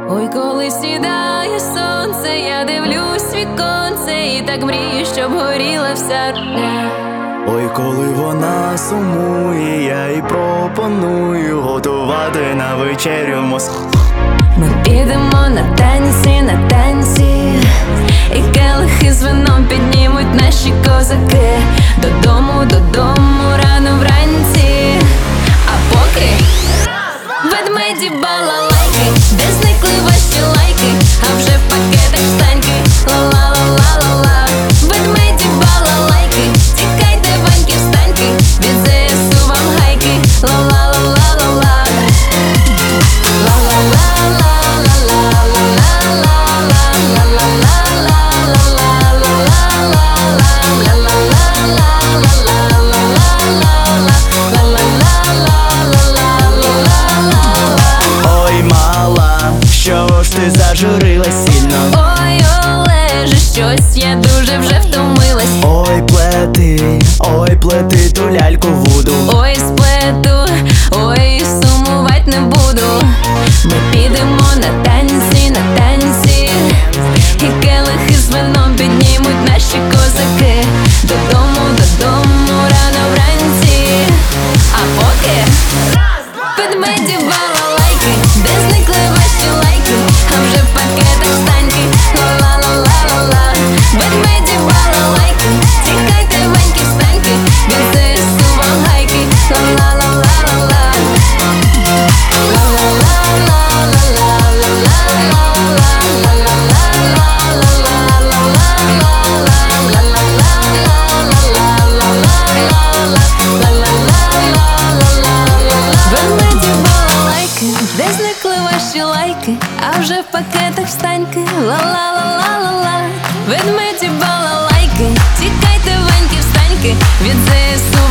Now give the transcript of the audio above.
Ой, коли сідає сонце, я дивлюсь віконце і так мрію, щоб горіла вся родня. Ой, коли вона сумує, я їй пропоную готувати на вечерю Ми підемо на танці, і келихи з вином піднімуть наші козаки. Додому рано вранці. А поки ведмеді балалайки, де зникли ваші лайки, а вже в пакетах встаньки. Ла-ла-ла-ла-ла-ла. Ведмеді балалайки, тікайте, ваньки, встаньки, від ЗСУ вам гайки. Ла-ла-ла-ла-ла-ла. Ой, мала, що ж ти зажурилась сильно? Ой, Олеже, щось я дуже вже втомилась. Ой, плети ту ляльку вуду. Ой, сплету, ой, сумувать не буду. Ми підемо на танці, і келихи з вином піднімуть наші козаки. Додому рано вранці. А поки ведмеді балалайки, де зникли ваші лайки, а вже в пакетах встаньки. Ла-ла-ла-ла-ла. Ведмеді балалайки, тікайте, ваньки, встаньки, від ЗСУ вам гайки. Ла-ла-ла-ла-ла-ла. Ведмеді балалайки, де зникли ваші лайки, а вже в пакетах встаньки. Ла-ла-ла-ла-ла-ла. Ведмеді балалайки, тікайте, ваньки, встаньки, від ЗСУ